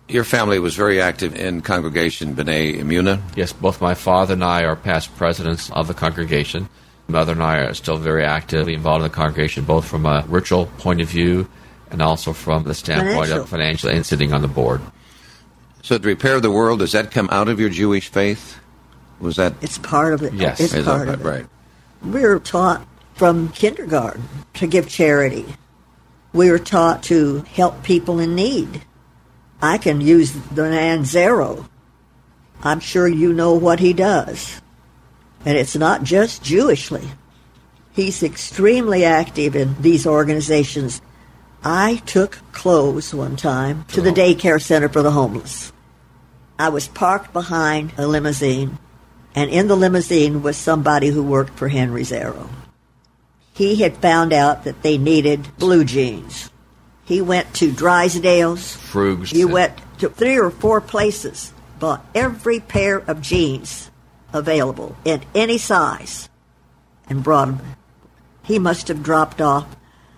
Your family was very active in Congregation B'nai Emunah? Yes, both my father and I are past presidents of the congregation. Mother and I are still very actively involved in the congregation, both from a ritual point of view and also from the standpoint of financial and sitting on the board. So to repair the world, does that come out of your Jewish faith? Was that? It's part of it. Yes. It's part of it. Right. We're taught from kindergarten to give charity. We were taught to help people in need. I can use the man Zero. I'm sure you know what he does. And it's not just Jewishly. He's extremely active in these organizations. I took clothes one time to the daycare center for the homeless. I was parked behind a limousine, and in the limousine was somebody who worked for Henry Zero. He had found out that they needed blue jeans. He went to Drysdale's. Frug's. He went to 3 or 4 places, bought every pair of jeans available in any size, and brought them. He must have dropped off,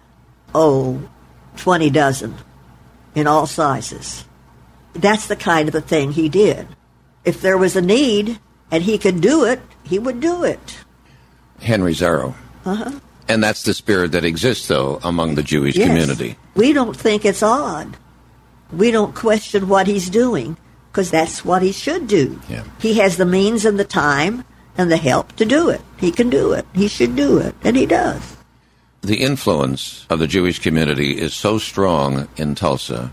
20 dozen in all sizes. That's the kind of a thing he did. If there was a need and he could do it, he would do it. Henry Zero. Uh-huh. And that's the spirit that exists, though, among the Jewish community. We don't think it's odd. We don't question what he's doing, because that's what he should do. Yeah. He has the means and the time and the help to do it. He can do it. He should do it. And he does. The influence of the Jewish community is so strong in Tulsa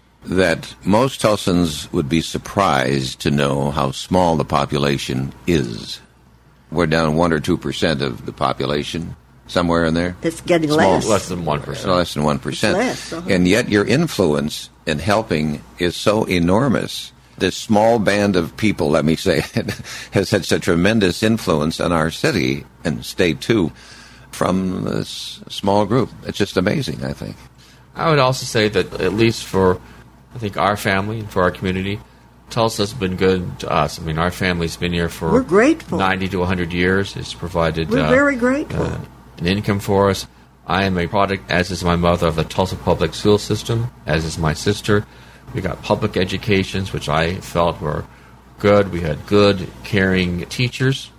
that most Tulsans would be surprised to know how small the population is. We're down 1 or 2% of the population, somewhere in there. It's getting Small, less. Less than 1%. Less than 1%. It's less, uh-huh. And yet your influence in helping is so enormous. This small band of people, let me say, has had such tremendous influence on our city and state, too, from this small group. It's just amazing, I think. I would also say that at least for, I think, our family and for our community, Tulsa's been good to us. I mean, our family's been here for We're grateful. 90 to 100 years. It's provided We're very grateful. An income for us. I am a product, as is my mother, of the Tulsa public school system, as is my sister. We got public educations, which I felt were good. We had good, caring teachers.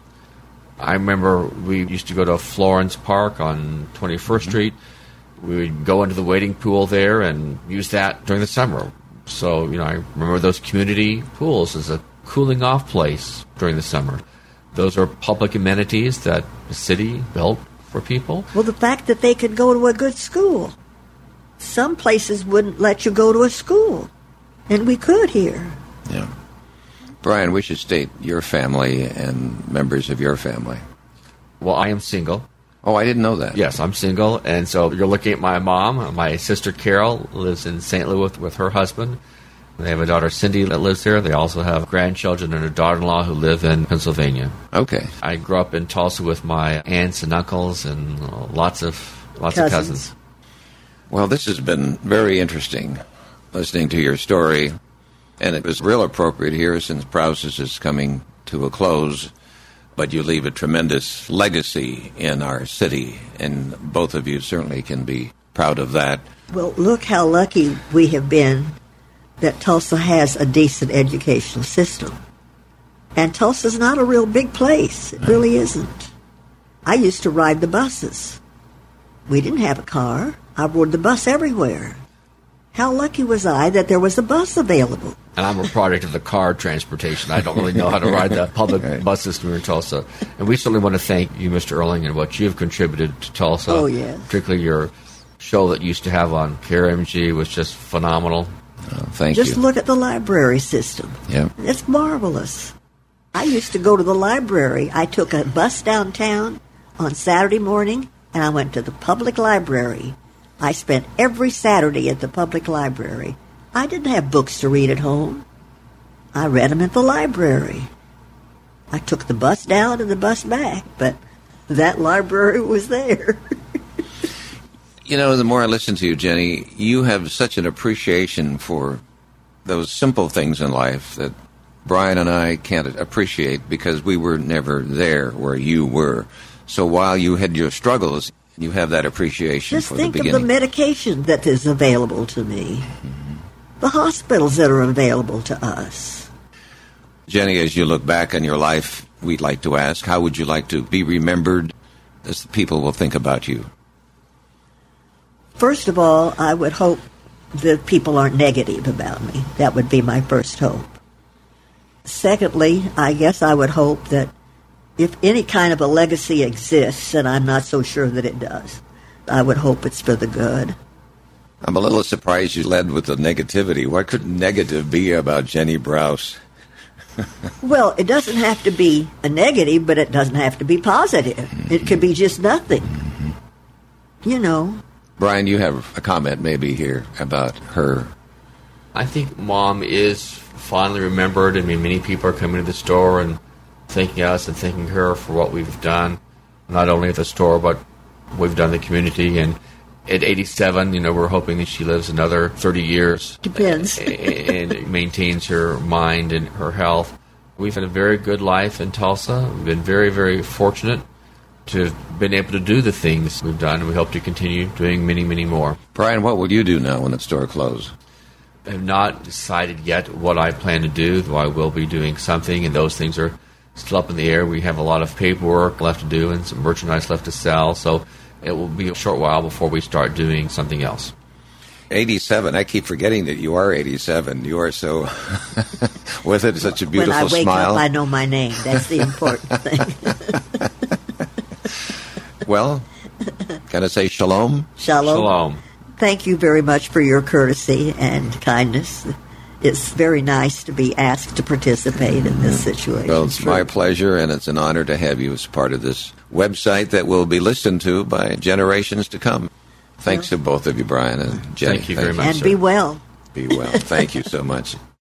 I remember we used to go to Florence Park on 21st Street. We would go into the wading pool there and use that during the summer. So, I remember those community pools as a cooling off place during the summer. Those are public amenities that the city built for people. Well, the fact that they could go to a good school. Some places wouldn't let you go to a school, and we could here. Yeah. Brian, we should state your family and members of your family. Well, I am single. Oh, I didn't know that. Yes, I'm single, and so you're looking at my mom. My sister Carol lives in St. Louis with her husband. They have a daughter Cindy that lives there. They also have grandchildren and a daughter-in-law who live in Pennsylvania. Okay. I grew up in Tulsa with my aunts and uncles and lots of cousins. Well, this has been very interesting, listening to your story, and it was real appropriate here since Prouse's is coming to a close. But you leave a tremendous legacy in our city, and both of you certainly can be proud of that. Well, look how lucky we have been that Tulsa has a decent educational system. And Tulsa's not a real big place. It really isn't. I used to ride the buses. We didn't have a car. I rode the bus everywhere. How lucky was I that there was a bus available? And I'm a product of the car transportation. I don't really know how to ride the public bus system here in Tulsa. And we certainly want to thank you, Mr. Erling, and what you've contributed to Tulsa. Oh, yes. Particularly your show that you used to have on KRMG was just phenomenal. Thank you. Just look at the library system. Yeah. It's marvelous. I used to go to the library. I took a bus downtown on Saturday morning, and I went to the public library. I spent every Saturday at the public library. I didn't have books to read at home. I read them at the library. I took the bus down and the bus back, but that library was there. The more I listen to you, Jenny, you have such an appreciation for those simple things in life that Brian and I can't appreciate because we were never there where you were. So while you had your struggles, you have that appreciation Just for the think beginning. of the medication that is available to me. the hospitals that are available to us. Jenny, as you look back on your life, we'd like to ask, how would you like to be remembered as the people will think about you? First of all, I would hope that people aren't negative about me. That would be my first hope. Secondly, I guess I would hope that if any kind of a legacy exists, and I'm not so sure that it does, I would hope it's for the good. I'm a little surprised you led with the negativity. What could negative be about Jenny Browse? Well, it doesn't have to be a negative, but it doesn't have to be positive. It could be just nothing. You know. Brian, you have a comment maybe here about her. I think Mom is fondly remembered. I mean, many people are coming to the store and thanking us and thanking her for what we've done, not only at the store, but we've done in the community. And at 87, we're hoping that she lives another 30 years. Depends. And maintains her mind and her health. We've had a very good life in Tulsa. We've been very, very fortunate to have been able to do the things we've done, and we hope to continue doing many, many more. Brian, what will you do now when the store closes? I have not decided yet what I plan to do, though I will be doing something, and those things are still up in the air. We have a lot of paperwork left to do and some merchandise left to sell, so it will be a short while before we start doing something else. 87. I keep forgetting that you are 87. You are so with it, such a beautiful smile. When I wake up, I know my name. That's the important thing. Well, can I say shalom? Shalom. Shalom. Thank you very much for your courtesy and kindness. It's very nice to be asked to participate in this situation. Well, it's my pleasure, and it's an honor to have you as part of this website that will be listened to by generations to come. Thanks to both of you, Brian and Jenny. Thank you very much, And sir. be well. Be well. Thank you so much.